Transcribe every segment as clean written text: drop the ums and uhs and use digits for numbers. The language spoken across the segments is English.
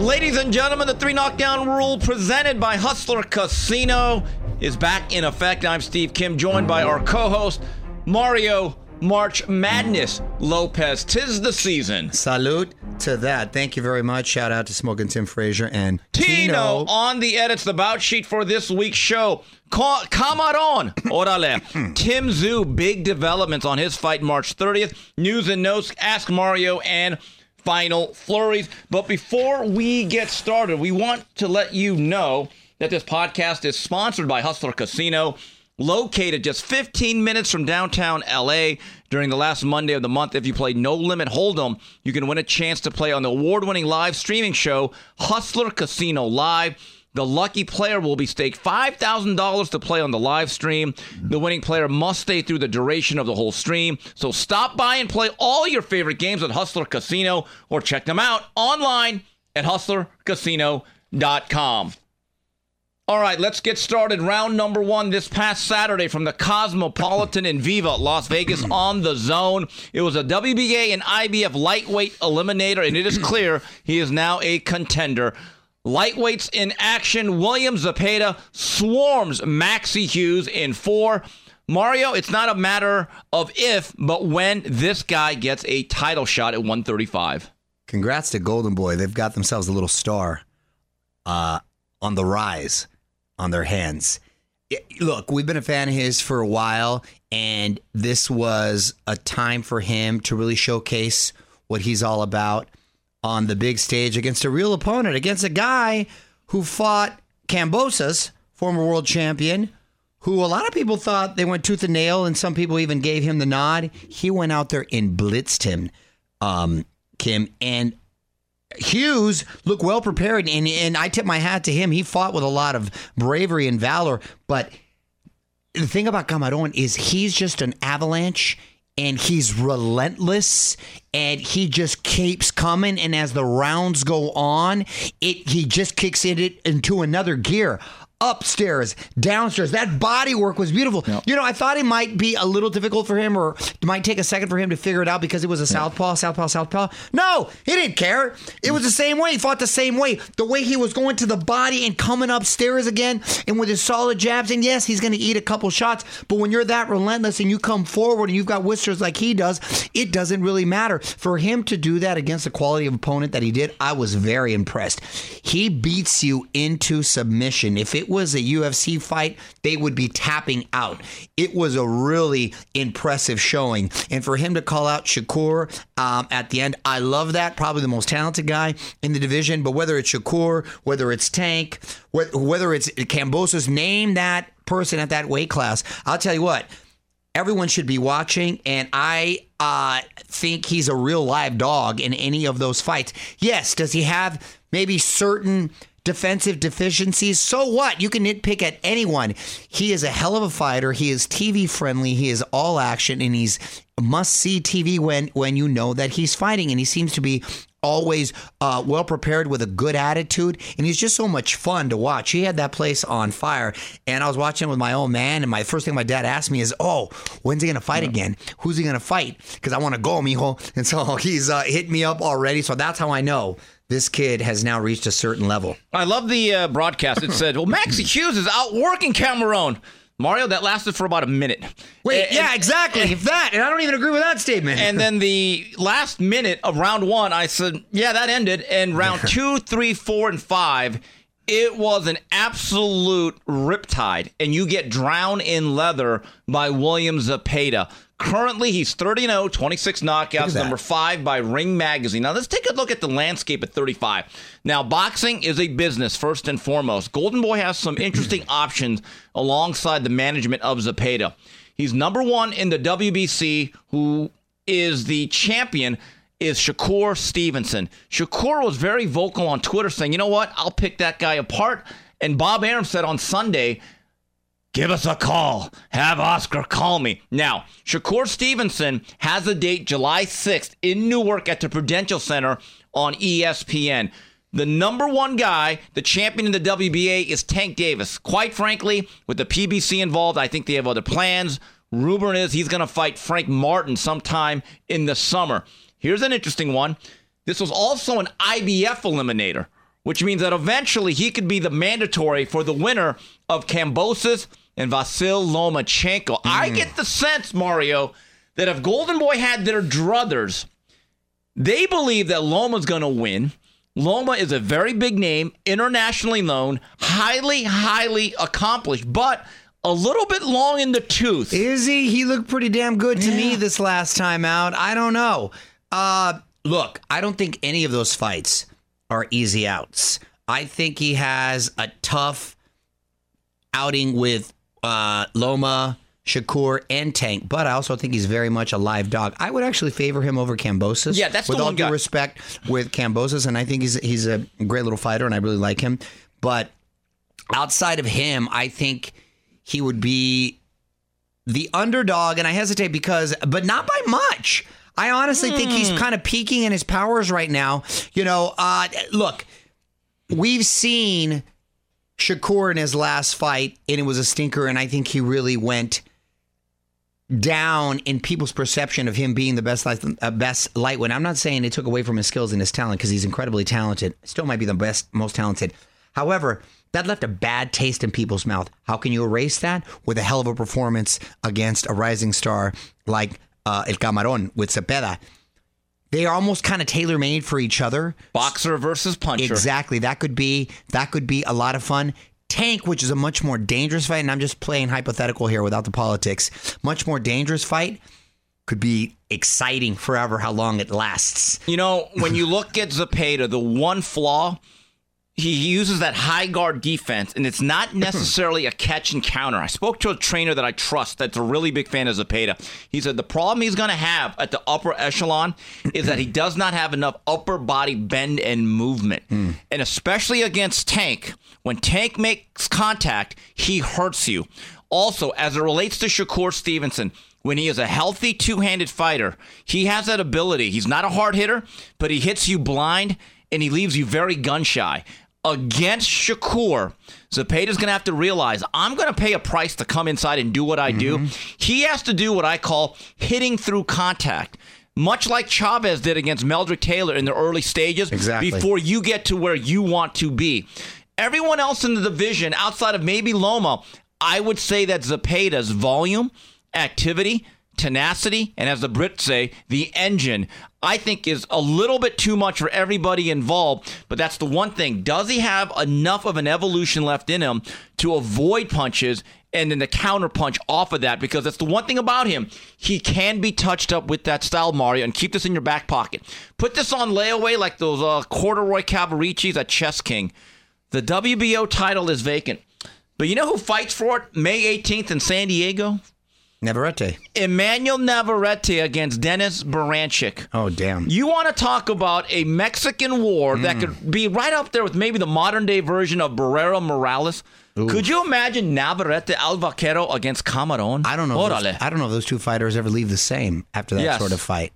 Ladies and gentlemen, the 3 knockdown rule presented by Hustler Casino is back in effect. I'm Steve Kim, joined by our co-host, Mario March Madness Lopez. 'Tis the season. Salute to that. Thank you very much. Shout out to Smoking Tim Frazier and Tino on the edits, the bout sheet for this week's show. Camaron, orale. Tim Tszyu, big developments on his fight March 30th. News and notes, Ask Mario, and final flurries. But before we get started, we want to let you know that this podcast is sponsored by Hustler Casino, located just 15 minutes from downtown LA. During the last Monday of the month, if you play No Limit Hold'em, you can win a chance to play on the award-winning live streaming show, Hustler Casino Live. The lucky player will be staked $5,000 to play on the live stream. The winning player must stay through the duration of the whole stream. So stop by and play all your favorite games at Hustler Casino or check them out online at hustlercasino.com. All right, let's get started. Round number 1 this past Saturday from the Cosmopolitan in Viva, Las Vegas on the Zone. It was a WBA and IBF lightweight eliminator, and it is clear he is now a contender. Lightweights in action. William Zepeda swarms Maxie Hughes in 4. Mario, it's not a matter of if, but when this guy gets a title shot at 135. Congrats to Golden Boy. They've got themselves a little star on the rise on their hands. Look, we've been a fan of his for a while, and this was a time for him to really showcase what he's all about on the big stage against a real opponent, against a guy who fought Kambosos, former world champion, who a lot of people thought they went tooth and nail, and some people even gave him the nod. He went out there and blitzed him, Kim, and Hughes looked well prepared, and I tip my hat to him. He fought with a lot of bravery and valor, but the thing about Camaron is he's just an avalanche, and he's relentless, and he just keeps coming, and as the rounds go on, he just kicks it into another gear. Upstairs, downstairs. That body work was beautiful. Yep. You know, I thought it might be a little difficult for him, or it might take a second for him to figure it out because it was a southpaw. No, he didn't care. It was the same way. He fought the same way. The way he was going to the body and coming upstairs again, and with his solid jabs. And yes, he's going to eat a couple shots, but when you're that relentless and you come forward and you've got whiskers like he does, it doesn't really matter. For him to do that against the quality of opponent that he did, I was very impressed. He beats you into submission. If it was a UFC fight, they would be tapping out. It was a really impressive showing. And for him to call out Shakur at the end, I love that. Probably the most talented guy in the division. But whether it's Shakur, whether it's Tank, whether it's Kambosos, name that person at that weight class. I'll tell you what, everyone should be watching, and I think he's a real live dog in any of those fights. Yes, does he have maybe certain defensive deficiencies? So what? You can nitpick at anyone. He is a hell of a fighter. He is TV friendly. He is all action, and he's must-see TV when you know that he's fighting, and he seems to be always well prepared with a good attitude, and he's just so much fun to watch. He had that place on fire, and I was watching with my old man, and my first thing my dad asked me is, when's he going to fight again? Who's he going to fight? Because I want to go, mijo. And so he's hit me up already, so that's how I know this kid has now reached a certain level. I love the broadcast. It said, Maxie Hughes is outworking Camaron. Mario, that lasted for about a minute. Exactly. If that, and I don't even agree with that statement. And then the last minute of round 1, I said, yeah, that ended. And round 2, 3, 4, and 5, it was an absolute riptide. And you get drowned in leather by William Zepeda. Currently, he's 30-0, 26 knockouts, number 5 by Ring Magazine. Now, let's take a look at the landscape at 35. Now, boxing is a business, first and foremost. Golden Boy has some interesting options alongside the management of Zepeda. He's number 1 in the WBC, who is the champion, is Shakur Stevenson. Shakur was very vocal on Twitter saying, you know what, I'll pick that guy apart. And Bob Arum said on Sunday, give us a call. Have Oscar call me. Now, Shakur Stevenson has a date July 6th in Newark at the Prudential Center on ESPN. The number 1 guy, the champion in the WBA, is Tank Davis. Quite frankly, with the PBC involved, I think they have other plans. Rumor is he's going to fight Frank Martin sometime in the summer. Here's an interesting one. This was also an IBF eliminator which means that eventually he could be the mandatory for the winner of Kambosos and Vasyl Lomachenko. I get the sense, Mario, that if Golden Boy had their druthers, they believe that Loma's going to win. Loma is a very big name, internationally known, highly, highly accomplished, but a little bit long in the tooth. Is he? He looked pretty damn good to me this last time out. I don't know. Look, I don't think any of those fights are easy outs. I think he has a tough outing with Loma, Shakur, and Tank, but I also think he's very much a live dog. I would actually favor him over Kambosos. Yeah, that's with the all one due guy. respect with Kambosos, and I think he's a great little fighter, and I really like him. But outside of him, I think he would be the underdog, and I hesitate but not by much. I honestly think he's kind of peaking in his powers right now. Look, we've seen Shakur in his last fight, and it was a stinker, and I think he really went down in people's perception of him being the best lightweight. I'm not saying it took away from his skills and his talent, because he's incredibly talented. Still might be the best, most talented. However, that left a bad taste in people's mouth. How can you erase that? With a hell of a performance against a rising star like El Camarón with Cepeda. They are almost kind of tailor-made for each other. Boxer versus puncher. Exactly. That could be a lot of fun. Tank, which is a much more dangerous fight, and I'm just playing hypothetical here without the politics, much more dangerous fight, could be exciting forever how long it lasts. When you look at Zepeda, the one flaw, he uses that high guard defense, and it's not necessarily a catch and counter. I spoke to a trainer that I trust that's a really big fan of Zepeda. He said the problem he's going to have at the upper echelon is that he does not have enough upper body bend and movement. And especially against Tank, when Tank makes contact, he hurts you. Also, as it relates to Shakur Stevenson, when he is a healthy two-handed fighter, he has that ability. He's not a hard hitter, but he hits you blind, and he leaves you very gun-shy. Against Shakur, Zepeda's going to have to realize, I'm going to pay a price to come inside and do what I do. He has to do what I call hitting through contact, much like Chavez did against Meldrick Taylor in the early stages, before you get to where you want to be. Everyone else in the division, outside of maybe Loma, I would say that Zepeda's volume, activity, tenacity, and as the Brits say, the engine, I think is a little bit too much for everybody involved. But that's the one thing. Does he have enough of an evolution left in him to avoid punches and then the counter punch off of that? Because that's the one thing about him. He can be touched up with that style, Mario, and keep this in your back pocket. Put this on layaway like those corduroy Cavariccis at Chess King. The WBO title is vacant. But you know who fights for it May 18th in San Diego? Navarrete. Emmanuel Navarrete against Denis Baranchyk. Oh, damn. You want to talk about a Mexican war that could be right up there with maybe the modern-day version of Barrera Morales? Ooh. Could you imagine Navarrete Al Vaquero against Camarón? I don't know. I don't know if those two fighters ever leave the same after that sort of fight.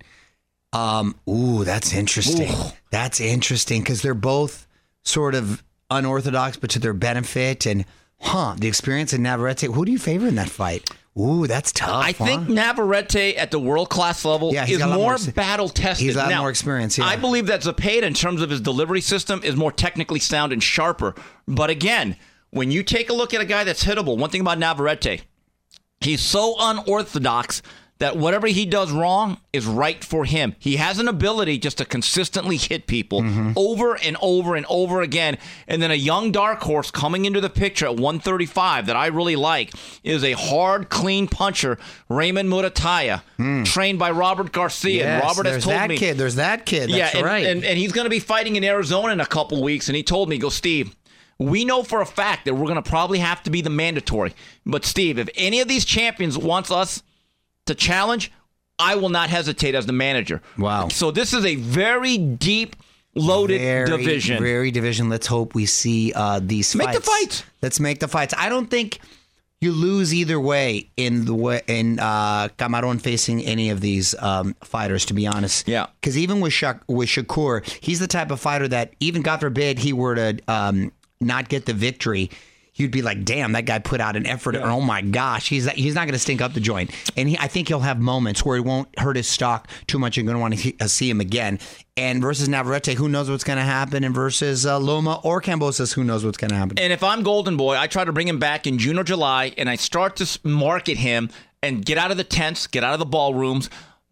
That's interesting. Ooh. That's interesting because they're both sort of unorthodox, but to their benefit. And the experience of Navarrete. Who do you favor in that fight? Ooh, that's tough. I think Navarrete at the world-class level is more battle-tested. He's got more experience. Yeah. I believe that Zepeda, in terms of his delivery system, is more technically sound and sharper. But again, when you take a look at a guy that's hittable, one thing about Navarrete, he's so unorthodox that whatever he does wrong is right for him. He has an ability just to consistently hit people over and over and over again. And then a young dark horse coming into the picture at 135 that I really like is a hard, clean puncher, Raymond Murataya, trained by Robert Garcia. Yes, and Robert has told me. There's that kid. That's right. And he's going to be fighting in Arizona in a couple weeks. And he told me, Steve, we know for a fact that we're going to probably have to be the mandatory. But Steve, if any of these champions wants us to challenge, I will not hesitate as the manager. Wow. So this is a very deep, loaded division. Very division. Let's hope we see these fights. Make the fights. Let's make the fights. I don't think you lose either way in Camarón facing any of these fighters, to be honest. Yeah. Because even with Shakur, he's the type of fighter that even, God forbid, he were to not get the victory, you'd be like, damn, that guy put out an effort. Or, oh my gosh, he's not going to stink up the joint. And I think he'll have moments where he won't hurt his stock too much. You're going to want to see him again. And versus Navarrete, who knows what's going to happen? And versus Loma or Kambosos, who knows what's going to happen? And if I'm Golden Boy, I try to bring him back in June or July, and I start to market him and get out of the tents, get out of the ballrooms,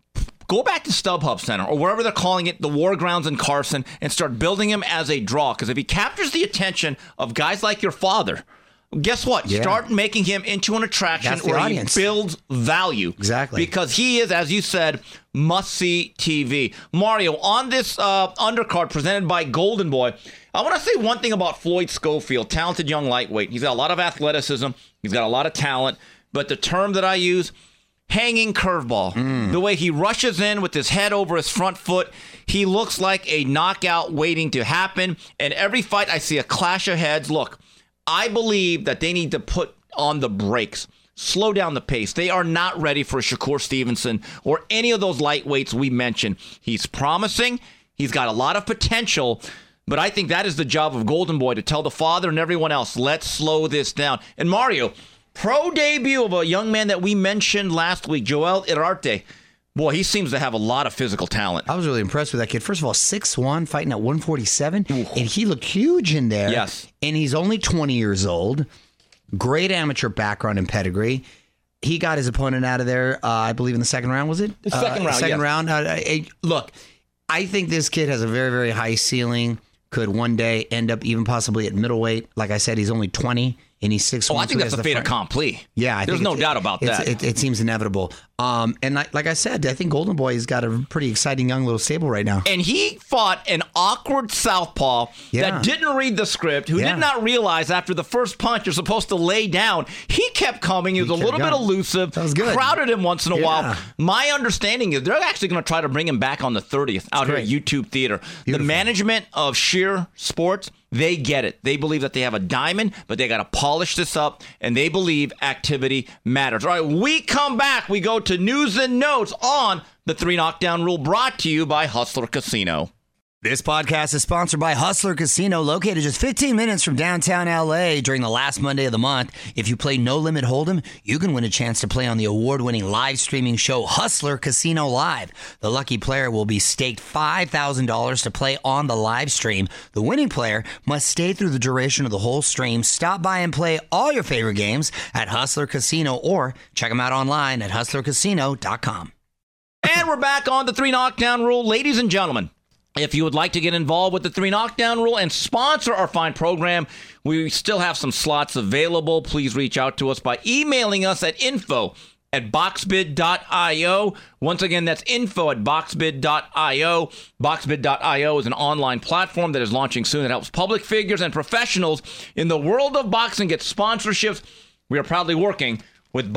go back to StubHub Center or wherever they're calling it, the War Grounds in Carson, and start building him as a draw. Because if he captures the attention of guys like your father, guess what? Yeah. Start making him into an attraction where audience. he builds value. Exactly. Because he is, as you said, must-see TV. Mario, on this undercard presented by Golden Boy, I want to say one thing about Floyd Schofield, talented young lightweight. He's got a lot of athleticism. He's got a lot of talent. But the term that I use, hanging curveball. The way he rushes in with his head over his front foot, he looks like a knockout waiting to happen. And every fight, I see a clash of heads. Look, I believe that they need to put on the brakes, slow down the pace. They are not ready for Shakur Stevenson or any of those lightweights we mentioned. He's promising. He's got a lot of potential. But I think that is the job of Golden Boy, to tell the father and everyone else, let's slow this down. And Mario, pro debut of a young man that we mentioned last week, Joel Irarte. Boy, he seems to have a lot of physical talent. I was really impressed with that kid. First of all, 6'1", fighting at 147, and he looked huge in there. Yes. And he's only 20 years old. Great amateur background and pedigree. He got his opponent out of there, I believe, in the second round, was it? The second round, Second yes. round. Look, I think this kid has a very, very high ceiling. Could one day end up even possibly at middleweight. Like I said, he's only 20. And he's 6'1". Oh, I think that's a fait accompli. Yeah, there's no doubt about that. It seems inevitable. And like I said, I think Golden Boy has got a pretty exciting young little stable right now. And he fought an awkward southpaw that didn't read the script, who did not realize after the first punch you're supposed to lay down. He kept coming. He was a little bit elusive. That was good. Crowded him once in a while. My understanding is they're actually going to try to bring him back on the 30th out here at YouTube Theater. Beautiful. The management of Sheer Sports, they get it. They believe that they have a diamond, but they got to polish this up, and they believe activity matters. All right, we come back. We go to news and notes on the 3 Knockdown Rule, brought to you by Hustler Casino. This podcast is sponsored by Hustler Casino, located just 15 minutes from downtown LA. During the last Monday of the month, if you play No Limit Hold'em, you can win a chance to play on the award-winning live streaming show Hustler Casino Live. The lucky player will be staked $5,000 to play on the live stream. The winning player must stay through the duration of the whole stream. Stop by and play all your favorite games at Hustler Casino, or check them out online at hustlercasino.com. And we're back on the 3 Knockdown Rule. Ladies and gentlemen, if you would like to get involved with the 3 Knockdown Rule and sponsor our fine program, we still have some slots available. Please reach out to us by emailing us at info@boxbid.io. Once again, that's info@boxbid.io. Boxbid.io is an online platform that is launching soon that helps public figures and professionals in the world of boxing get sponsorships. We are proudly working with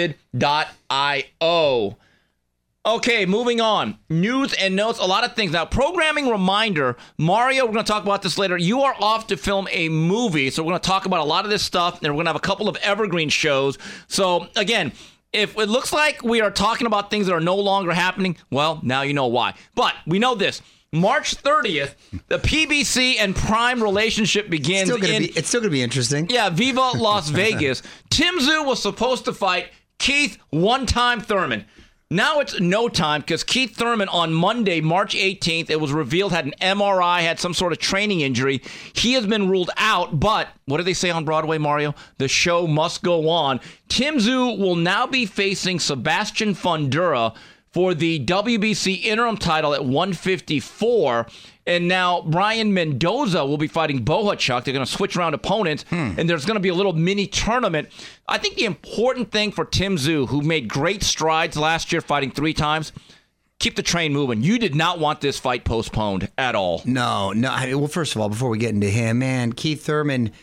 boxbid.io. Okay, moving on. News and notes, a lot of things. Now, programming reminder, Mario, we're going to talk about this later. You are off to film a movie, so we're going to talk about a lot of this stuff, and we're going to have a couple of evergreen shows. So, again, if it looks like we are talking about things that are no longer happening, well, now you know why. But we know this. March 30th, the PBC and Prime relationship begins. It's still going to be interesting. Yeah, Viva Las Vegas. Tim Tszyu was supposed to fight Keith one-time Thurman. Now it's no time, because Keith Thurman on Monday, March 18th, it was revealed, had an MRI, had some sort of training injury. He has been ruled out, but what do they say on Broadway, Mario? The show must go on. Tim Tszyu will now be facing Sebastian Fundora for the WBC interim title at 154. And now Brian Mendoza will be fighting Bohachuk. They're going to switch around opponents, and there's going to be a little mini tournament. I think the important thing for Tim Tszyu, who made great strides last year fighting 3 times, keep the train moving. You did not want this fight postponed at all. No. Well, first of all, before we get into him, man, Keith Thurman,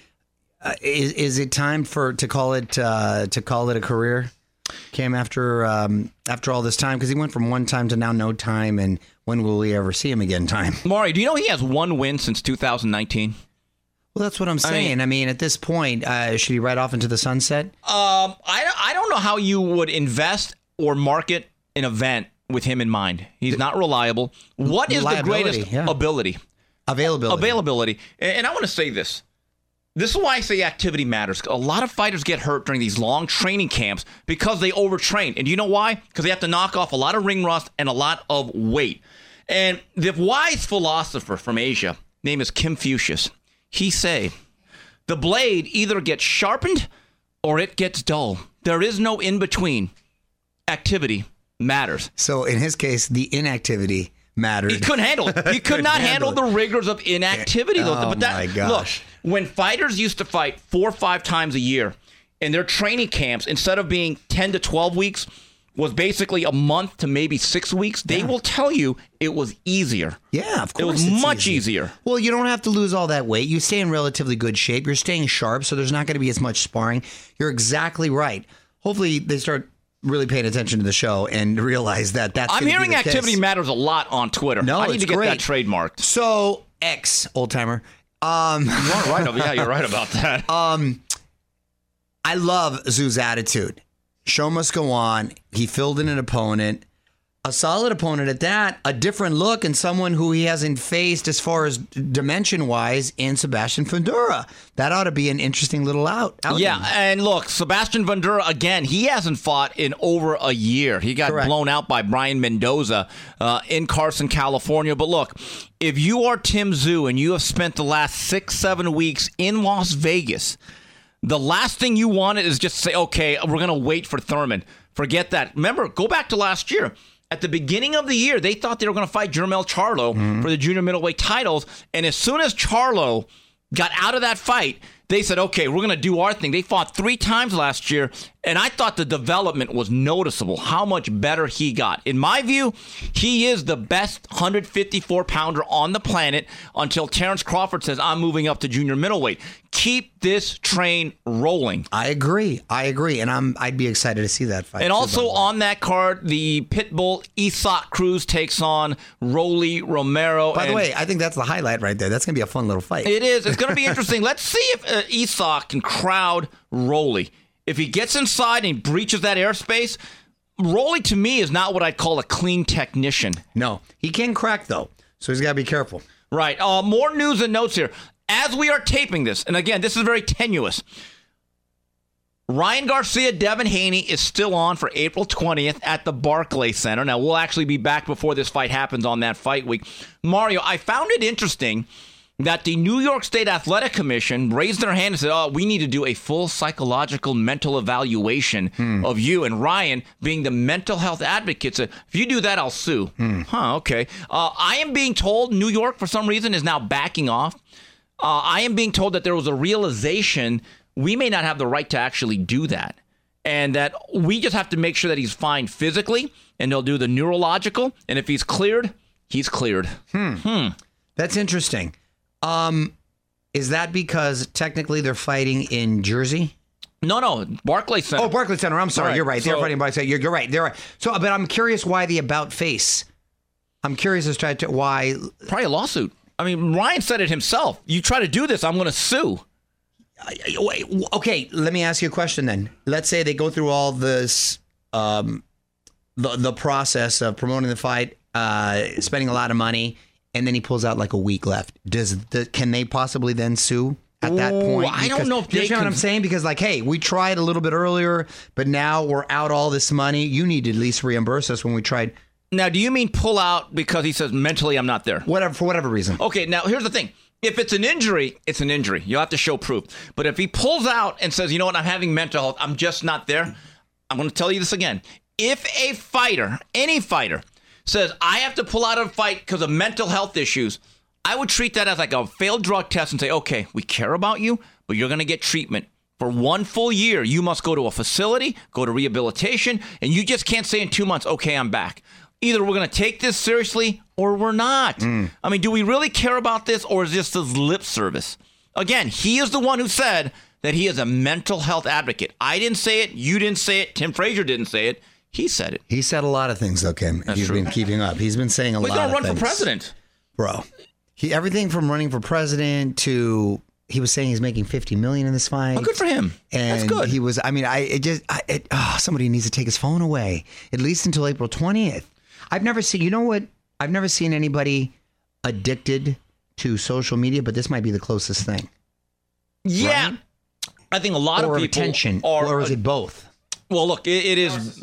is it time to call it a career? Came after all this time, because he went from one time to now no time, and when will we ever see him again? Time. Maury, do you know he has 1 win since 2019? Well, that's what I'm saying. I mean, at this point, should he ride off into the sunset? I don't know how you would invest or market an event with him in mind. He's not reliable. What is the greatest ability? Availability. Availability. And I want to say this. This is why I say activity matters. A lot of fighters get hurt during these long training camps because they overtrain. And you know why? Because they have to knock off a lot of ring rust and a lot of weight. And the wise philosopher from Asia, name is Kim Fucius, he say, the blade either gets sharpened or it gets dull. There is no in between. Activity matters. So in his case, the inactivity mattered. He couldn't handle it. He could not handle the rigors of inactivity. Oh, my gosh. Look, when fighters used to fight 4 or 5 times a year, and their training camps, instead of being 10 to 12 weeks, was basically a month to maybe 6 weeks, they will tell you it was easier. Yeah, of course. It was much easier. Well, you don't have to lose all that weight. You stay in relatively good shape. You're staying sharp, so there's not going to be as much sparring. You're exactly right. Hopefully, they start really paying attention to the show and realize that that's I'm hearing activity matters a lot on Twitter. No, I need to get that trademarked. So, old timer. You are right. Yeah, you're right about that. I love Zoo's attitude. Show must go on. He filled in an opponent. A solid opponent at that. A different look and someone who he hasn't faced as far as dimension-wise in Sebastian Fundora. That ought to be an interesting little outing. Yeah, and look, Sebastian Fundora, again, he hasn't fought in over a year. He got blown out by Brian Mendoza in Carson, California. But look, if you are Tim Tszyu and you have spent the last 6-7 weeks in Las Vegas, the last thing you wanted is just to say, okay, we're going to wait for Thurman. Forget that. Remember, go back to last year. At the beginning of the year, they thought they were going to fight Jermell Charlo for the junior middleweight titles. And as soon as Charlo got out of that fight, they said, okay, we're going to do our thing. They fought 3 times last year, and I thought the development was noticeable, how much better he got. In my view, he is the best 154-pounder on the planet until Terrence Crawford says, I'm moving up to junior middleweight. Keep this train rolling. I agree. And I'd be excited to see that fight. And also on that card, the Pitbull Isaac Cruz takes on Rolly Romero. By the way, I think that's the highlight right there. That's going to be a fun little fight. It is. It's going to be interesting. Let's see if Isaac can crowd Rolly. If he gets inside and breaches that airspace, Rolly to me is not what I'd call a clean technician. No, he can crack though, so he's got to be careful. Right. More news and notes here. As we are taping this, and again, this is very tenuous, Ryan Garcia, Devin Haney is still on for April 20th at the Barclays Center. Now, we'll actually be back before this fight happens on that fight week. Mario, I found it interesting that the New York State Athletic Commission raised their hand and said, we need to do a full psychological mental evaluation of you. And Ryan, being the mental health advocate, said, if you do that, I'll sue. Okay. I am being told New York, for some reason, is now backing off. I am being told that there was a realization we may not have the right to actually do that. And that we just have to make sure that he's fine physically, and they'll do the neurological. And if he's cleared, he's cleared. That's interesting. Is that because technically they're fighting in Jersey? No, Barclays Center. Oh, Barclays Center. I'm sorry. Right. You're right. They're fighting Barclays Center. You're right. They're right. So, but I'm curious why the about face. I'm curious as to why. Probably a lawsuit. I mean, Ryan said it himself. You try to do this, I'm going to sue. Okay, let me ask you a question then. Let's say they go through all this, the process of promoting the fight, spending a lot of money, and then he pulls out like a week left. Can they possibly then sue at that point? I don't know if they can. You know what I'm saying? Because like, hey, we tried a little bit earlier, but now we're out all this money. You need to at least reimburse us when we tried. Now, do you mean pull out because he says mentally I'm not there? For whatever reason. Okay, now here's the thing. If it's an injury, it's an injury. You'll have to show proof. But if he pulls out and says, you know what, I'm having mental health, I'm just not there, I'm going to tell you this again. If a fighter, any fighter, says, I have to pull out of a fight because of mental health issues, I would treat that as like a failed drug test and say, okay, we care about you, but you're going to get treatment. For 1 full year, you must go to a facility, go to rehabilitation, and you just can't say in 2 months, okay, I'm back. Either we're going to take this seriously or we're not. I mean, do we really care about this, or is this his lip service? Again, he is the one who said that he is a mental health advocate. I didn't say it. You didn't say it. Tim Frazier didn't say it. He said it. He said a lot of things, though, Kim. He's been keeping up. He's been saying a lot of things. He's going to run for president. Bro, everything from running for president to... He was saying he's making $50 million in this fight. Oh, good for him. And that's good. He was. I mean, somebody needs to take his phone away at least until April 20th. I've never seen. You know what? I've never seen anybody addicted to social media, but this might be the closest thing. Yeah. Right? I think a lot Or of people attention, are. or is it both? Well, look, it is.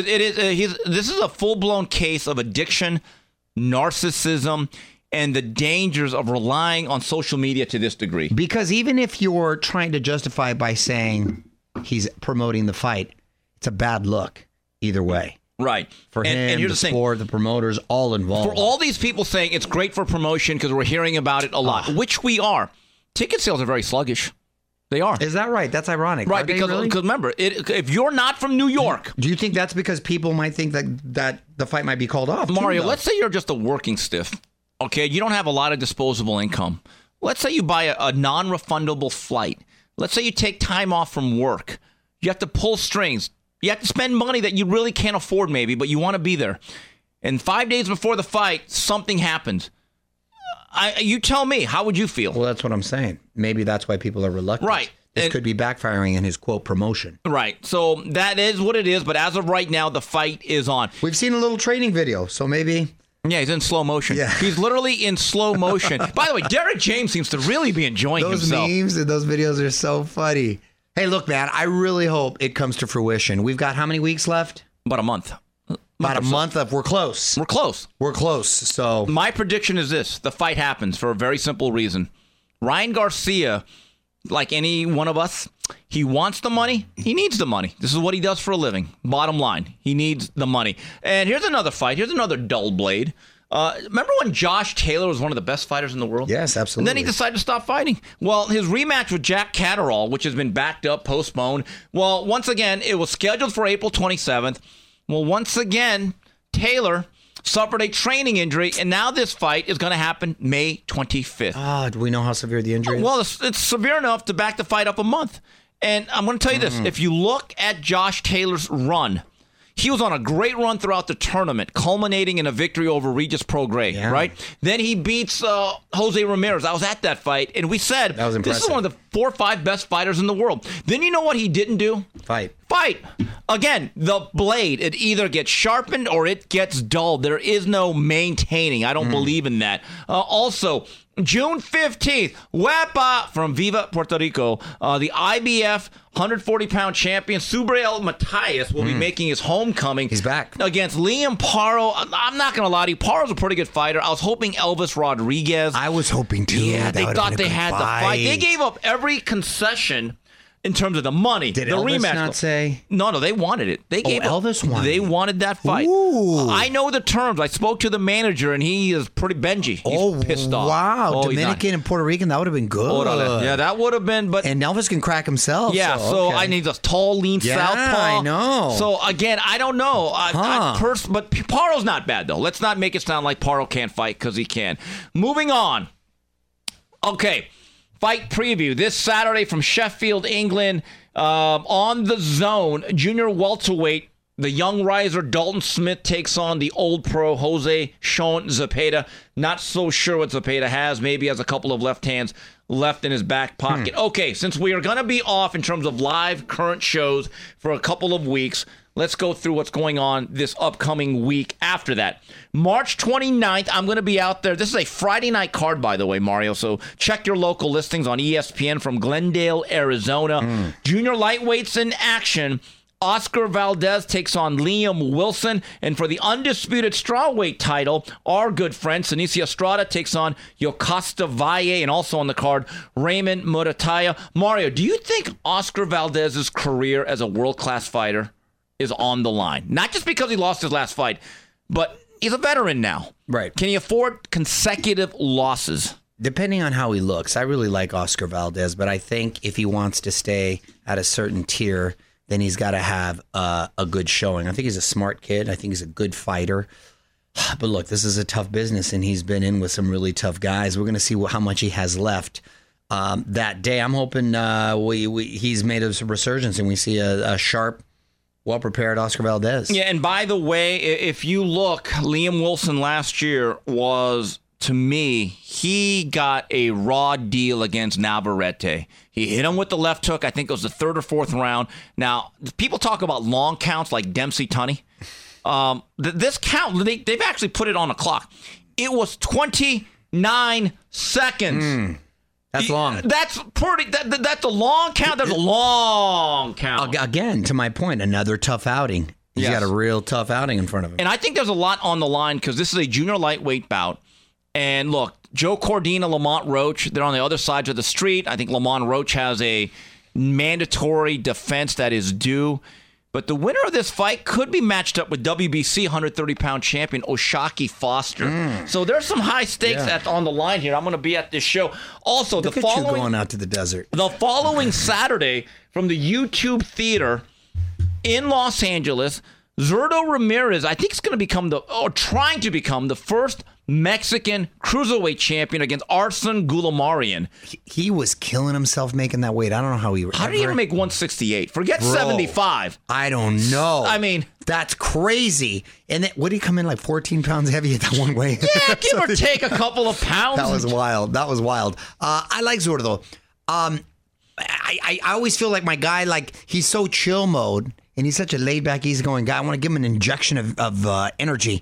This is a full-blown case of addiction, narcissism, and the dangers of relying on social media to this degree. Because even if you're trying to justify it by saying he's promoting the fight, it's a bad look either way. Right. For him, and here's the the thing. sport, the promoters, all involved. For all these people saying it's great for promotion because we're hearing about it a lot, which we are, ticket sales are very sluggish. They are. Is that right? That's ironic. Right, Are they because really? remember, if you're not from New York, Do you think that's because people might think that the fight might be called off? Mario, too, let's say you're just a working stiff, okay? You don't have a lot of disposable income. Let's say you buy a non-refundable flight. Let's say you take time off from work. You have to pull strings. You have to spend money that you really can't afford maybe, but you want to be there. And 5 days before the fight, something happens. You tell me, how would you feel? Well, that's what I'm saying. Maybe that's why people are reluctant. Right. This And- could be backfiring in his, quote, promotion. Right. So that is what it is, but as of right now, the fight is on. We've seen a little training video, so maybe... Yeah, he's in slow motion. Yeah. He's literally in slow motion. By the way, Derek James seems to really be enjoying Those himself. memes and those videos are so funny. Hey, look, man, I really hope it comes to fruition. We've got how many weeks left? About a month. About a month of... We're close. We're close. We're close, so... My prediction is this. The fight happens for a very simple reason. Ryan Garcia, like any one of us, he wants the money. He needs the money. This is what he does for a living. Bottom line, he needs the money. And here's another fight. Here's another dull blade. Remember when Josh Taylor was one of the best fighters in the world? Yes, absolutely. And then he decided to stop fighting. Well, his rematch with Jack Catterall, which has been backed up, postponed. Well, once again, it was scheduled for April 27th. Well, once again, Taylor suffered a training injury, and now this fight is going to happen May 25th. Do we know how severe the injury is? Well, it's severe enough to back the fight up a month. And I'm going to tell you this. If you look at Josh Taylor's run, he was on a great run throughout the tournament, culminating in a victory over Regis Prograis, right? Then he beats Jose Ramirez. I was at that fight, and we said, that was impressive. This is one of the 4 or 5 best fighters in the world. Then you know what he didn't do? Fight. Again, the blade, it either gets sharpened or it gets dulled. There is no maintaining. I don't believe in that. Also, June 15th, Wepa from Viva Puerto Rico, the IBF 140-pound champion, Subriel Matias, will be making his homecoming. He's back. Against Liam Paro. I'm not going to lie to you. Paro's a pretty good fighter. I was hoping Elvis Rodriguez. I was hoping to. Yeah, That they would've thought been a they good had the fight. They gave up every concession in terms of the money. Did the Elvis rematch. not say? No, they wanted it. They gave Elvis wanted They it. wanted that fight. Ooh. I know the terms. I spoke to the manager, and he is pretty Benji. He's pissed off. Wow. Oh, he's not. Dominican and Puerto Rican, that would have been good. Yeah, that would have been. But And Elvis can crack himself. yeah, so okay. I need a tall, lean southpaw. I know. So again, I don't know. But Paro's not bad though. Let's not make it sound like Paro can't fight because he can. Moving on. Okay, fight preview this Saturday from Sheffield, England. On the Zone, junior welterweight, the young riser Dalton Smith takes on the old pro Jose Sean Zepeda. Not so sure what Zepeda has. Maybe has a couple of left hands left in his back pocket. Okay, since we are going to be off in terms of live current shows for a couple of weeks, let's go through what's going on this upcoming week after that. March 29th, I'm going to be out there. This is a Friday night card, by the way, Mario. So check your local listings on ESPN from Glendale, Arizona. Junior lightweights in action. Oscar Valdez takes on Liam Wilson. And for the undisputed strawweight title, our good friend Senicia Estrada takes on Yokasta Valle. And also on the card, Raymond Murataya. Mario, do you think Oscar Valdez's career as a world-class fighter is on the line? Not just because he lost his last fight, but he's a veteran now. Right. Can he afford consecutive losses? Depending on how he looks, I really like Oscar Valdez, but I think if he wants to stay at a certain tier, then he's got to have a good showing. I think he's a smart kid. I think he's a good fighter. But look, this is a tough business, and he's been in with some really tough guys. We're going to see how much he has left that day. I'm hoping he's made a resurgence, and we see a sharp, well-prepared Oscar Valdez. Yeah, and by the way, if you look, Liam Wilson last year was, to me, he got a raw deal against Navarrete. He hit him with the left hook. I think it was the 3rd or 4th round. Now, people talk about long counts like Dempsey Tunney. This count, they've actually put it on a clock. It was 29 seconds. That's long. That's pretty. That's a long count. That's a long count. Again, to my point, another tough outing. He's got a real tough outing in front of him. And I think there's a lot on the line because this is a junior lightweight bout. And look, Joe Cordina, Lamont Roach, they're on the other sides of the street. I think Lamont Roach has a mandatory defense that is due. But the winner of this fight could be matched up with WBC 130-pound champion Oshaki Foster. So there's some high stakes on the line here. I'm going to be at this show. Also, Look at you going out to the desert. The following Saturday from the YouTube Theater in Los Angeles, Zurdo Ramirez, I think, is going to become trying to become the first Mexican cruiserweight champion against Arsen Goulamarian. He was killing himself making that weight. I don't know how he. How did he even make 168? Forget 75. I don't know. I mean, that's crazy. And then, would he come in like 14 pounds heavy at that one weight? Yeah, give or take a couple of pounds. That was wild. I like Zurdo though. I always feel like my guy, like he's so chill mode. And he's such a laid-back, easygoing guy. I want to give him an injection of energy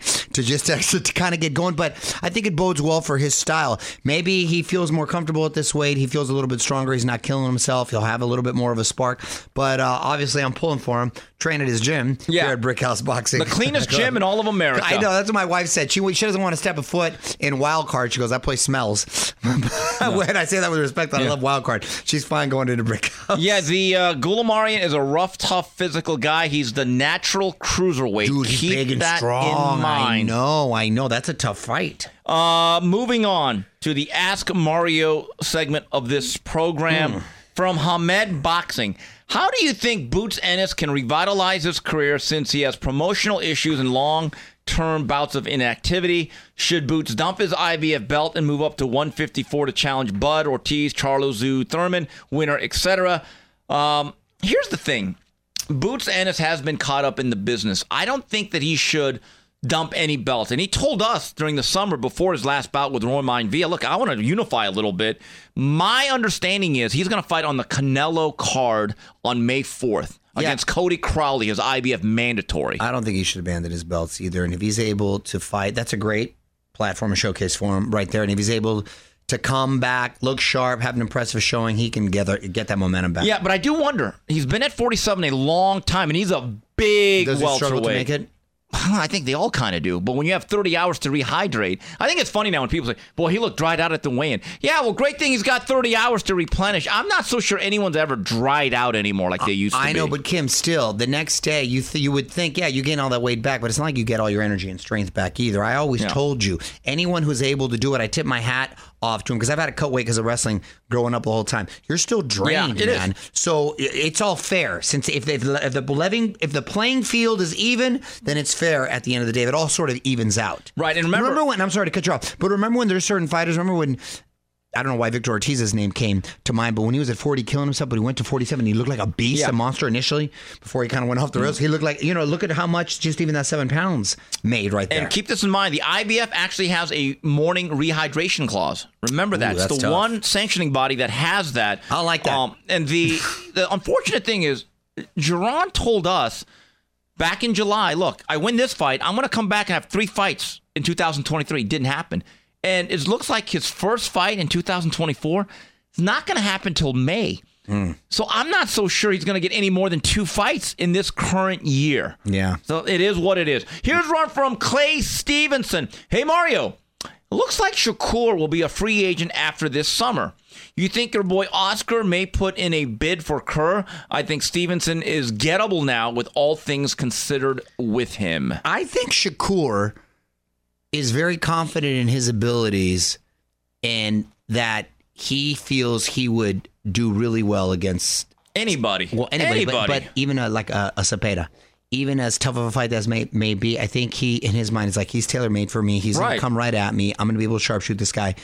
to kind of get going. But I think it bodes well for his style. Maybe he feels more comfortable at this weight. He feels a little bit stronger. He's not killing himself. He'll have a little bit more of a spark. But obviously, I'm pulling for him. Train at his gym here at Brick House Boxing. The cleanest gym in all of America. I know. That's what my wife said. She doesn't want to step a foot in Wild Card. She goes, that place smells. When I say that with respect, I love Wild Card. She's fine going into Brick House. Yeah, the Goulamarian is a rough, tough, physical guy. He's the natural cruiserweight. Dude, he's Keep big and that strong. in mind. I know. That's a tough fight. Moving on to the Ask Mario segment of this program from Hamed Boxing. How do you think Boots Ennis can revitalize his career since he has promotional issues and long-term bouts of inactivity? Should Boots dump his IBF belt and move up to 154 to challenge Bud, Ortiz, Charlo, Zhu, Thurman, winner, etc.? Here's the thing. Boots Ennis has been caught up in the business. I don't think that he should dump any belts. And he told us during the summer before his last bout with Roy Maivia, look, I want to unify a little bit. My understanding is he's going to fight on the Canelo card on May 4th against Cody Crowley, his IBF mandatory. I don't think he should abandon his belts either. And if he's able to fight, that's a great platform and showcase for him right there. And if he's able to come back, look sharp, have an impressive showing, he can get that momentum back. Yeah, but I do wonder. He's been at 47 a long time, and he's a big welterweight. Does he struggle to make it? I think they all kind of do. But when you have 30 hours to rehydrate, I think it's funny now when people say, boy, he looked dried out at the weigh-in. Yeah, well, great thing he's got 30 hours to replenish. I'm not so sure anyone's ever dried out anymore like they used to be. I know, but Kim, still, the next day, you would think, you gain all that weight back, but it's not like you get all your energy and strength back either. I always told you, anyone who's able to do it, I tip my hat off to him because I've had to cut weight because of wrestling growing up the whole time. You're still drained, man. Is. So it's all fair. Since if the playing field is even, then it's fair at the end of the day. It all sort of evens out. Right. And remember when, I'm sorry to cut you off, but remember when there's certain fighters, remember when, I don't know why Victor Ortiz's name came to mind, but when he was at 40 killing himself, but he went to 47, he looked like a beast, a monster initially, before he kind of went off the rails. He looked like, look at how much just even that 7 pounds made right there. And keep this in mind, the IBF actually has a morning rehydration clause. Remember that. It's the tough. One sanctioning body that has that. I like that. And the unfortunate thing is, Geron told us back in July, look, I win this fight, I'm going to come back and have 3 fights in 2023. Didn't happen. And it looks like his first fight in 2024 is not going to happen till May. So I'm not so sure he's going to get any more than 2 fights in this current year. Yeah. So it is what it is. Here's one from Clay Stevenson. Hey, Mario. It looks like Shakur will be a free agent after this summer. You think your boy Oscar may put in a bid for Kerr? I think Stevenson is gettable now with all things considered with him. I think Shakur is very confident in his abilities and that he feels he would do really well against anybody. Well, anybody. But even like a Cepeda, even as tough of a fight as may be, I think he, in his mind, is like, he's tailor-made for me. He's going to come right at me. I'm going to be able to sharpshoot this guy.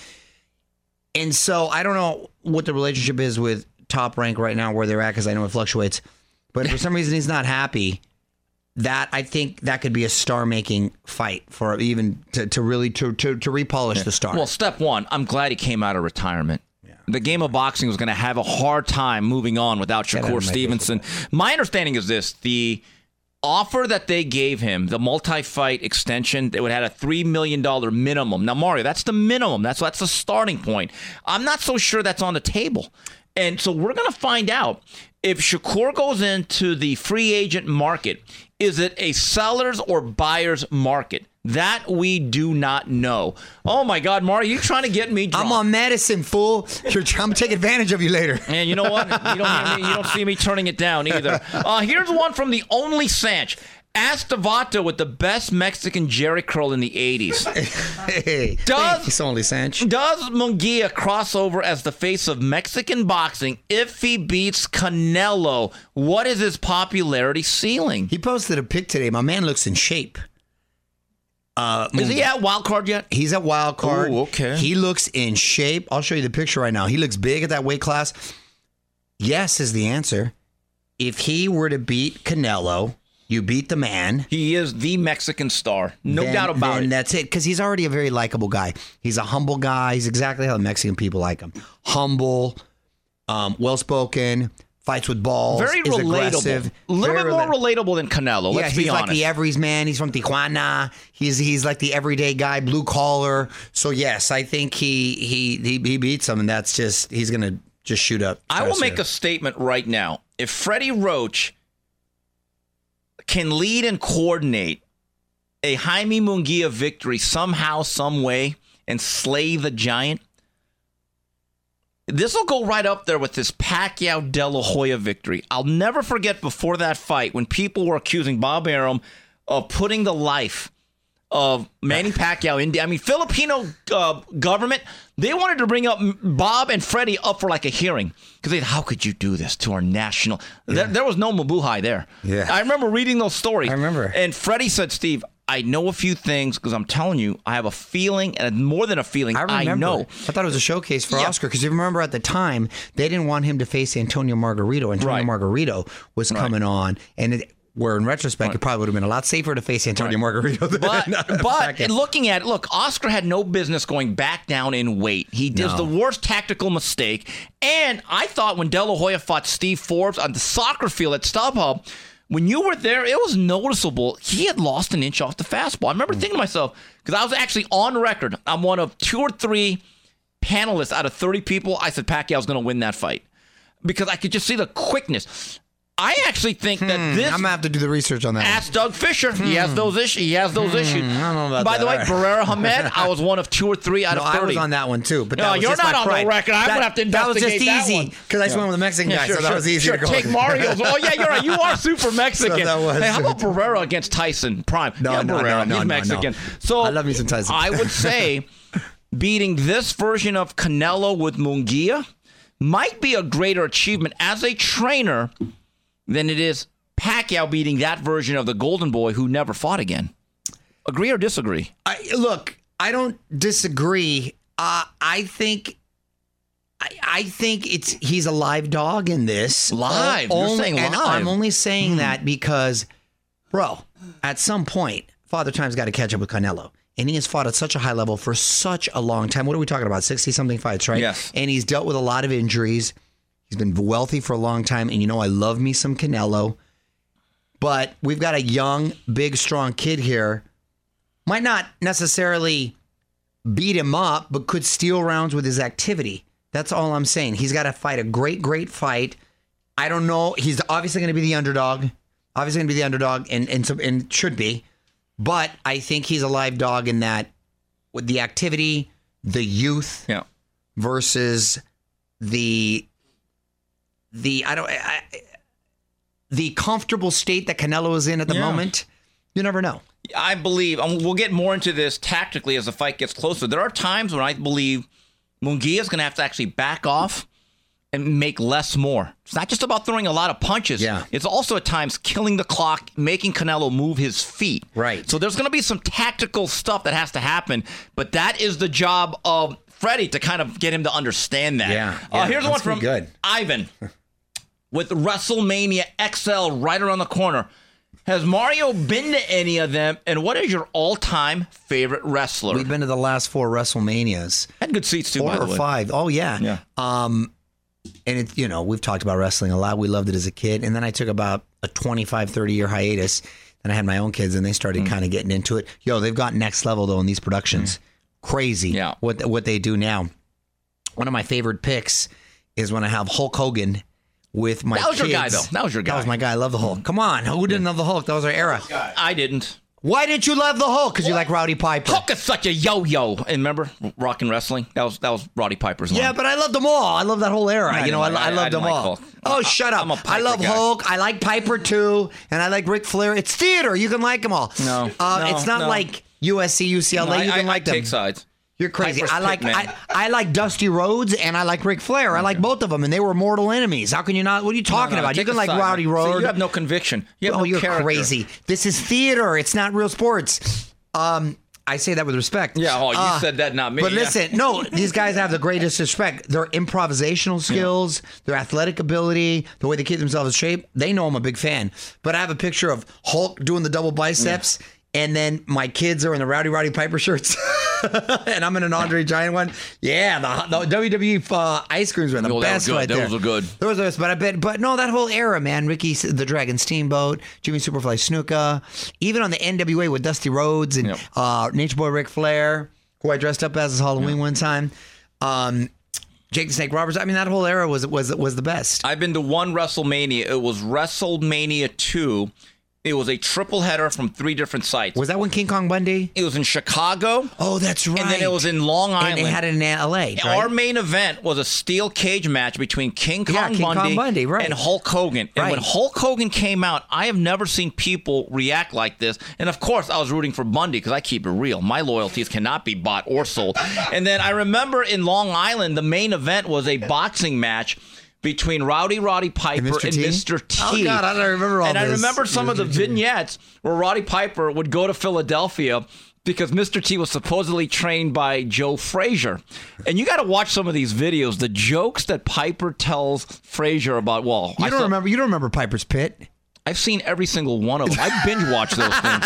And so I don't know what the relationship is with Top Rank right now, where they're at, because I know it fluctuates. But for some reason, he's not happy. That I think that could be a star-making fight for even to really repolish the star. Well, step one, I'm glad he came out of retirement. Yeah. The game of boxing was going to have a hard time moving on without Shakur Stevenson. My understanding is this: the offer that they gave him, the multi-fight extension, they would have had a $3 million minimum. Now, Mario, that's the minimum. That's the starting point. I'm not so sure that's on the table. And so we're going to find out if Shakur goes into the free agent market, is it a seller's or buyer's market? That we do not know. Oh, my God, Mario, you trying to get me drunk. I'm on medicine, fool. I'm going to take advantage of you later. And you know what? You don't hear me. You don't see me turning it down either. Here's one from the only Sanch. Ask Devato with the best Mexican Jerry curl in the 80s. Hey, Does only Sanch. Does Munguia cross over as the face of Mexican boxing if he beats Canelo? What is his popularity ceiling? He posted a pic today. My man looks in shape. Is he at wild card yet? He's at wild card. Oh, okay. He looks in shape. I'll show you the picture right now. He looks big at that weight class. Yes is the answer. If he were to beat Canelo, you beat the man. He is the Mexican star. No doubt about it. That's it, because he's already a very likable guy. He's a humble guy. He's exactly how the Mexican people like him. Humble, well-spoken, fights with balls. Very is relatable. Aggressive, A little bit more relatable than Canelo. Let's be honest. He's like the Every's man. He's from Tijuana. He's like the everyday guy, blue collar. So yes, I think he beats him, and that's just he's gonna just shoot up. I will make a statement right now. If Freddie Roach can lead and coordinate a Jaime Munguia victory somehow, some way, and slay the giant, this will go right up there with this Pacquiao De La Hoya victory. I'll never forget before that fight when people were accusing Bob Arum of putting the life of Manny Pacquiao in. I mean, Filipino government, they wanted to bring up Bob and Freddie up for like a hearing because they, how could you do this to our national? Yeah. There was no mabuhay there. Yeah, I remember reading those stories. I remember. And Freddie said, Steve, I know a few things because I'm telling you, I have a feeling, and more than a feeling, I know. I thought it was a showcase for Oscar because you remember at the time, they didn't want him to face Antonio Margarito. Antonio Margarito was coming on, and where in retrospect, it probably would have been a lot safer to face Antonio Margarito. But looking at it, look, Oscar had no business going back down in weight. He did the worst tactical mistake. And I thought when De La Hoya fought Steve Forbes on the soccer field at StubHub, when you were there, it was noticeable. He had lost an inch off the fastball. I remember thinking to myself, because I was actually on record, I'm one of 2 or 3 panelists out of 30 people. I said Pacquiao's going to win that fight because I could just see the quickness. I actually think that this. I'm gonna have to do the research on that. Ask Doug Fisher. He has those issues. I don't know about By the way, Barrera Hamed, I was one of 2 or 3 out of 30. I was on that one too. But no, you're not on the record. I'm gonna have to investigate that was just easy because I just went with the Mexican guy, so that was easy to go. Take Mario's. Oh yeah, you're right. You are super Mexican. Hey, how about Barrera against Tyson Prime? No, he's Mexican. So I love me some Tyson. I would say beating this version of Canelo with Munguia might be a greater achievement as a trainer than it is Pacquiao beating that version of the Golden Boy who never fought again. Agree or disagree? Look, I don't disagree. I think he's a live dog in this. Live? You're saying live. And I'm only saying that because, bro, at some point, Father Time's got to catch up with Canelo. And he has fought at such a high level for such a long time. What are we talking about? 60-something fights, right? Yes. And he's dealt with a lot of injuries. He's been wealthy for a long time, and I love me some Canelo. But we've got a young, big, strong kid here. Might not necessarily beat him up, but could steal rounds with his activity. That's all I'm saying. He's got to fight a great, great fight. I don't know. He's obviously going to be the underdog. And should be. But I think he's a live dog in that with the activity, the youth versus the comfortable state that Canelo is in at the moment. You never know. I believe, we'll get more into this tactically as the fight gets closer. There are times when I believe Munguia is going to have to actually back off and make less more. It's not just about throwing a lot of punches. Yeah. It's also at times killing the clock, making Canelo move his feet. Right. So there's going to be some tactical stuff that has to happen, but that is the job of Freddie to kind of get him to understand that. Yeah. Here's one from Ivan with WrestleMania XL right around the corner. Has Mario been to any of them, and what is your all-time favorite wrestler? We've been to the last 4 WrestleManias. Had good seats too, by the way. 4 or 5. Oh, yeah. and it's, we've talked about wrestling a lot. We loved it as a kid. And then I took about a 25, 30-year hiatus. And I had my own kids, and they started kind of getting into it. Yo, they've got next level, though, in these productions. Crazy what they do now. One of my favorite picks is when I have Hulk Hogan with my kids. That was your guy, though. That was your guy. That was my guy. I love the Hulk. Come on. Who didn't love the Hulk? That was our era. I didn't. Why didn't you love the Hulk? Because you like Rowdy Piper. Hulk is such a yo-yo. And remember, Rock and Wrestling? That was Roddy Piper's line. Yeah, but I loved them all. I love that whole era. I loved them all. Hulk. Oh, shut up. I love Hulk. I like Piper, too. And I like Ric Flair. It's theater. You can like them all. No. It's not like USC, UCLA. You can like them. I take sides. You're crazy. Piper's I like Dusty Rhodes and I like Ric Flair. I like both of them, and they were mortal enemies. How can you not? What are you talking about? You can like Rowdy Rhodes. So you have no conviction. You're crazy. This is theater. It's not real sports. I say that with respect. Yeah, you said that, not me. But listen, no, these guys have the greatest respect. Their improvisational skills, their athletic ability, the way they keep themselves in shape, they know I'm a big fan. But I have a picture of Hulk doing the double biceps. And then my kids are in the Rowdy Piper shirts, and I'm in an Andre Giant one. Yeah, the WWE ice creams were the best right there. Those were good. Those were the best, but no, that whole era, man. Ricky the Dragon Steamboat, Jimmy Superfly Snuka, even on the NWA with Dusty Rhodes and Nature Boy Ric Flair, who I dressed up as Halloween one time. Jake the Snake Roberts. I mean, that whole era was the best. I've been to one WrestleMania. It was WrestleMania 2. It was a triple header from 3 different sites. Was that when King Kong Bundy? It was in Chicago. Oh, that's right. And then it was in Long Island. And they had it in L.A., right? Our main event was a steel cage match between King Kong Bundy and Hulk Hogan. And when Hulk Hogan came out, I have never seen people react like this. And, of course, I was rooting for Bundy because I keep it real. My loyalties cannot be bought or sold. And then I remember in Long Island, the main event was a boxing match between Roddy Piper and Mr. T. Oh, God, I don't remember all this. And I remember some of the vignettes where Roddy Piper would go to Philadelphia because Mr. T was supposedly trained by Joe Frazier. And you got to watch some of these videos. The jokes that Piper tells Frazier about, You don't remember Piper's Pit? I've seen every single one of them. I binge watch those things.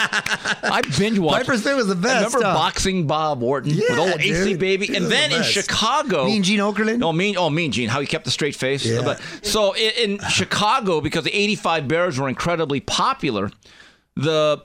Piper's Pit was the best. I remember Boxing Bob Orton with old AC Baby. And then in Chicago. Mean Gene Okerlund? Mean Gene. How he kept a straight face. Yeah. But, so in Chicago, because the 85 Bears were incredibly popular, the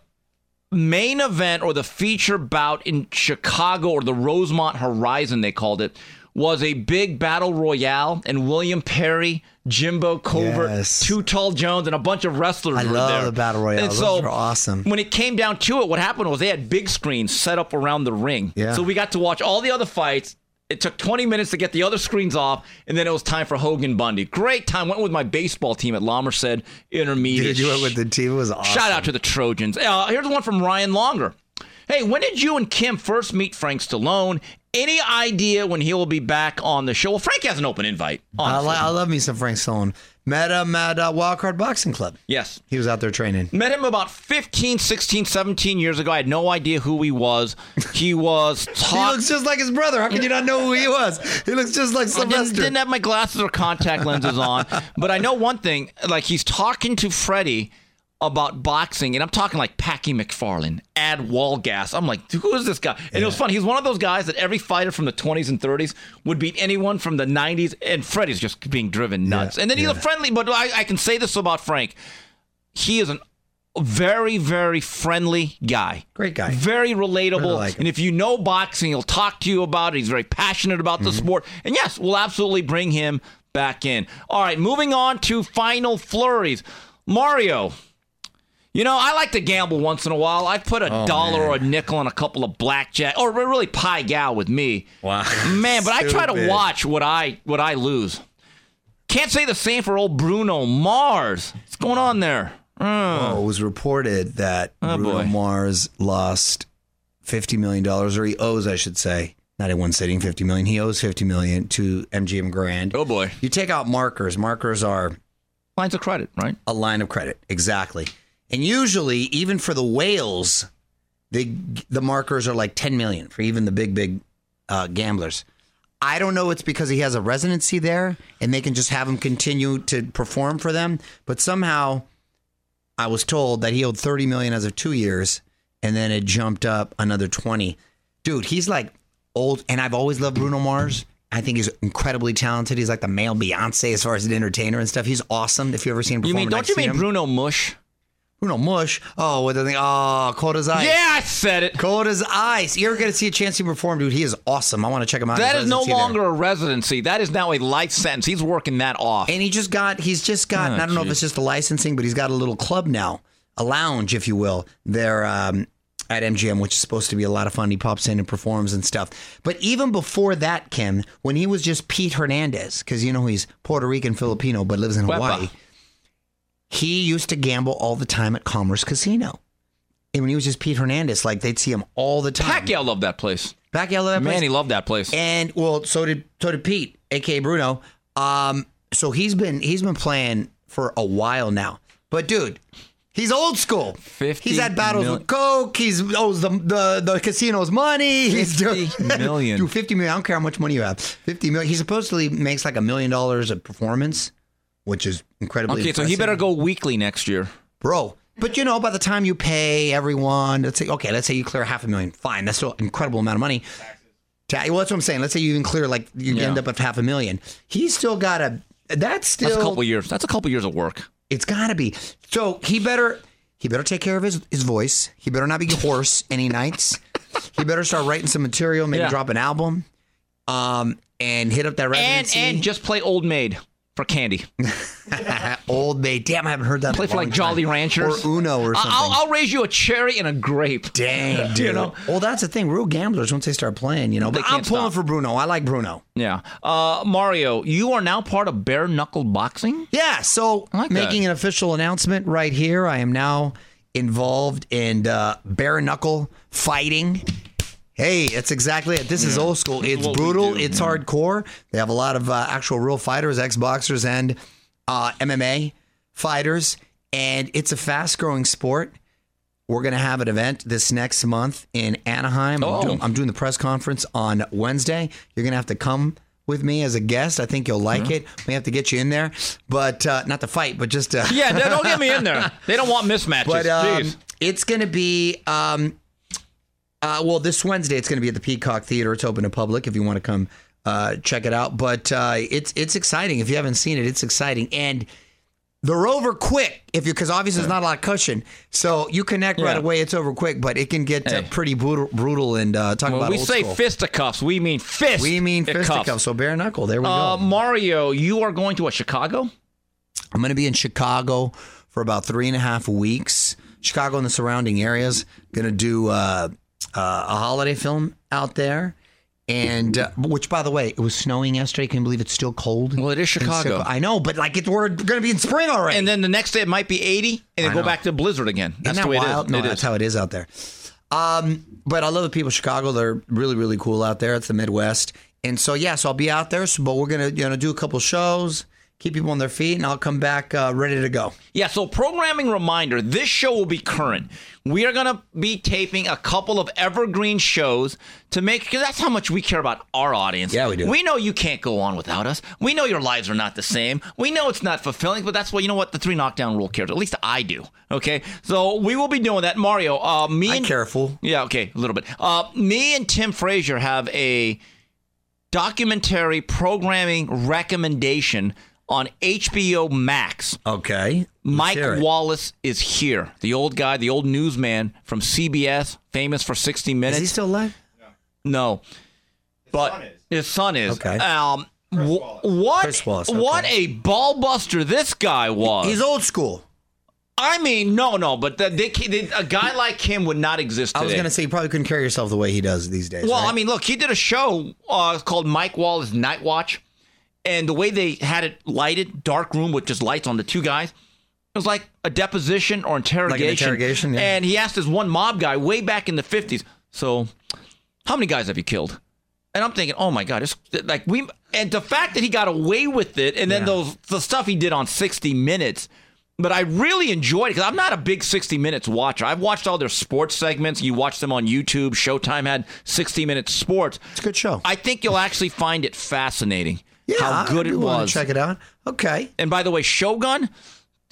main event or the feature bout in Chicago, or the Rosemont Horizon, they called it, was a big battle royale, and William Perry, Jimbo Covert, Too Tall Jones, and a bunch of wrestlers were there. I love the battle royale. And Those are awesome. When it came down to it, what happened was they had big screens set up around the ring. Yeah. So we got to watch all the other fights. It took 20 minutes to get the other screens off, and then it was time for Hogan Bundy. Great time. Went with my baseball team at La Merced Intermediate. Dude, you went with the team. It was awesome. Shout out to the Trojans. Here's one from Ryan Longer. Hey, when did you and Kim first meet Frank Stallone? Any idea when he will be back on the show? Well, Frank has an open invite. I love me some Frank Stallone. Met him at Wildcard Boxing Club. Yes. He was out there training. Met him about 15, 16, 17 years ago. I had no idea who he was. He was He looks just like his brother. How can you not know who he was? He looks just like Sylvester. I didn't have my glasses or contact lenses on. But I know one thing. Like, he's talking to Freddie about boxing, and I'm talking like Packy McFarlane, Ad Walgas. I'm like, who is this guy? And it was funny. He's one of those guys that every fighter from the 20s and 30s would beat anyone from the 90s, and Freddie's just being driven nuts. And then he's a friendly, but I can say this about Frank. He is a very, very friendly guy. Great guy. Very relatable. Really like him. And if you know boxing, he'll talk to you about it. He's very passionate about the sport. And yes, we'll absolutely bring him back in. All right, moving on to Final Flurries. Mario. You know, I like to gamble once in a while. I put a dollar or a nickel on a couple of blackjack, or really pie gal with me. Wow, man! But I try to watch what I lose. Can't say the same for old Bruno Mars. What's going on there? It was reported that Bruno Mars lost $50 million, or he owes, I should say, not in one sitting, $50 million. He owes $50 million to MGM Grand. Oh boy! You take out markers. Markers are lines of credit, right? A line of credit, exactly. And usually, even for the whales, the markers are like $10 million for even the big gamblers. I don't know. It's because he has a residency there, and they can just have him continue to perform for them. But somehow, I was told that he owed $30 million as of 2 years, and then it jumped up another 20. Dude, he's like old, and I've always loved Bruno Mars. I think he's incredibly talented. He's like the male Beyonce as far as an entertainer and stuff. He's awesome. If you ever seen him perform, Don't you mean Bruno Mush? Bruno Mush. Oh, what the thing? Oh, cold as ice. Yeah, I said it. Cold as ice. You're going to see a chance to perform, dude. He is awesome. I want to check him out. That is no longer a residency. That is now a life sentence. He's working that off. And he's just got, I don't know if it's just the licensing, but he's got a little club now, a lounge, if you will. They're at MGM, which is supposed to be a lot of fun. He pops in and performs and stuff. But even before that, Kim, when he was just Pete Hernandez, because he's Puerto Rican Filipino but lives in Hawaii, he used to gamble all the time at Commerce Casino. And when he was just Pete Hernandez, like they'd see him all the time. Pacquiao loved that place. Pacquiao loved that place. Man, he loved that place. And so did Pete, aka Bruno. So he's been playing for a while now. But dude, he's old school. He's had battles with Coke. He owes the casino's money. He's $50 million. Dude, $50 million. I don't care how much money you have. $50 million. He supposedly makes like $1 million a performance, which is incredibly impressive. So he better go weekly next year. Bro. But by the time you pay everyone, let's say you clear $500,000. Fine. That's still an incredible amount of money. Well, that's what I'm saying. Let's say you even clear end up with $500,000. He's still got that's a couple years. That's a couple years of work. It's got to be. So he better take care of his voice. He better not be hoarse any nights. He better start writing some material, maybe drop an album, and hit up that residency. And just play Old Maid for candy. Old Maid. Damn, I haven't heard that. Play for like Jolly Ranchers. Or Uno or something. I'll raise you a cherry and a grape. Dang, dude. Well, that's the thing. Real gamblers, once they start playing, But I'm pulling for Bruno. I like Bruno. Yeah. Mario, you are now part of Bare Knuckle Boxing? Yeah. So making an official announcement right here. I am now involved in bare knuckle fighting. Hey, it's exactly it. This is old school. It's brutal. It's hardcore. They have a lot of actual real fighters, ex-boxers, and MMA fighters. And it's a fast-growing sport. We're going to have an event this next month in Anaheim. I'm doing the press conference on Wednesday. You're going to have to come with me as a guest. I think you'll like it. We have to get you in there. But not to fight, but just... yeah, don't get me in there. They don't want mismatches. But it's going to be... this Wednesday, it's going to be at the Peacock Theater. It's open to public if you want to come check it out. But it's exciting. If you haven't seen it, it's exciting. And they're over quick because obviously there's not a lot of cushion. So you connect right away, it's over quick. But it can get pretty brutal and talk about we old say school. Fisticuffs. We mean fist. We mean fisticuffs. So bare knuckle. There we go. Mario, you are going to Chicago? I'm going to be in Chicago for about 3.5 weeks. Chicago and the surrounding areas. Going to do... a holiday film out there, and which, by the way, it was snowing yesterday. Can you believe it's still cold? Well, it is Chicago. I know, but we're going to be in spring already. And then the next day it might be 80, and then go back to blizzard again. That's the way wild? it is. No, that's how it is out there. But I love the people of Chicago. They're really, really cool out there. It's the Midwest, and so I'll be out there. But we're going to do a couple shows. Keep people on their feet, and I'll come back ready to go. Yeah, so programming reminder, this show will be current. We are going to be taping a couple of evergreen shows because that's how much we care about our audience. Yeah, we do. We know you can't go on without us. We know your lives are not the same. We know it's not fulfilling, but that's why, you know what, the 3 Knockdown Rule cares. At least I do, okay? So we will be doing that. Mario, I'm careful. Yeah, okay, a little bit. Me and Tim Frazier have a documentary programming recommendation on HBO Max. Okay. Mike Wallace is here. The old guy, the old newsman from CBS, famous for 60 Minutes. Is he still alive? No. But his son is. Okay. Chris Wallace. Okay. What a ball buster this guy was. He's old school. I mean, no, but a guy like him would not exist today. I was going to say, you probably couldn't carry yourself the way he does these days. Well, right? I mean, look, he did a show called Mike Wallace Night Watch. And the way they had it lighted, dark room with just lights on the two guys, it was like a deposition or interrogation. Like an interrogation, yeah. And he asked this one mob guy way back in the 50s, so how many guys have you killed? And I'm thinking, oh my God, and the fact that he got away with it, and then the stuff he did on 60 Minutes, but I really enjoyed it because I'm not a big 60 Minutes watcher. I've watched all their sports segments. You watch them on YouTube. Showtime had 60 Minutes Sports. It's a good show. I think you'll actually find it fascinating. Yeah, how good it was. Check it out. Okay. And by the way, Shogun,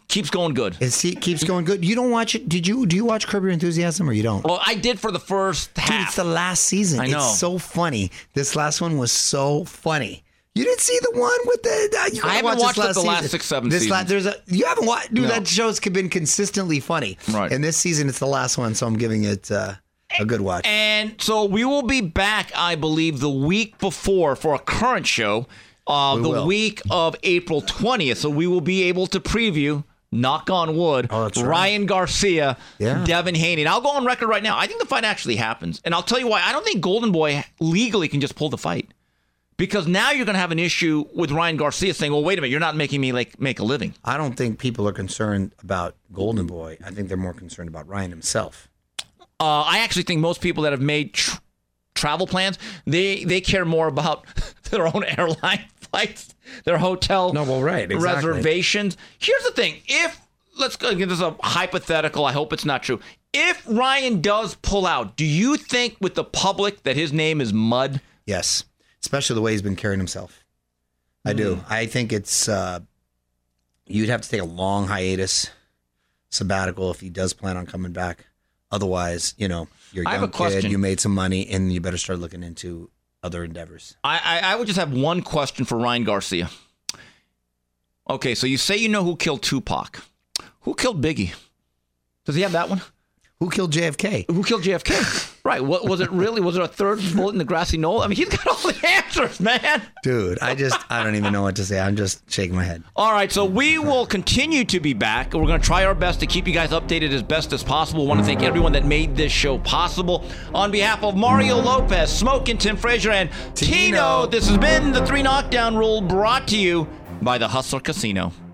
keeps going good. It keeps going good. You don't watch it? Do you watch Curb Your Enthusiasm or you don't? Well, I did for the first half. Dude, it's the last season. I know. It's so funny. This last one was so funny. You didn't see the one with the... I haven't watched the last 6, 7 seasons. You haven't watched... Dude, No. that show's been consistently funny. Right. And this season, it's the last one, so I'm giving it a good watch. And so we will be back, I believe, the week before for a current show, week of April 20th. So we will be able to preview, knock on wood, that's right. Ryan Garcia, Yeah. Devin Haney. And I'll go on record right now. I think the fight actually happens. And I'll tell you why. I don't think Golden Boy legally can just pull the fight. Because now you're going to have an issue with Ryan Garcia saying, well, wait a minute, you're not making me make a living. I don't think people are concerned about Golden Boy. I think they're more concerned about Ryan himself. I actually think most people that have made travel plans, they care more about their own airline flights, their hotel reservations. Here's the thing. Let's go, this is a hypothetical. I hope it's not true. If Ryan does pull out, do you think with the public that his name is mud? Yes. Especially the way he's been carrying himself. I do. I think it's you'd have to take a long hiatus, sabbatical if he does plan on coming back. Otherwise, you're a young kid, you made some money, and you better start looking into other endeavors. I would just have one question for Ryan Garcia. Okay, so you say you know who killed Tupac. Who killed Biggie? Does he have that one? Who killed JFK? Who killed JFK? Right. What was it really? Was it a third bullet in the grassy knoll? I mean, he's got all the answers, man. Dude, I don't even know what to say. I'm just shaking my head. All right, so we will continue to be back. We're going to try our best to keep you guys updated as best as possible. I want to thank everyone that made this show possible. On behalf of Mario Lopez, Smoke and Tim Frazier, and Tino, this has been the 3 Knockdown Rule brought to you by the Hustler Casino.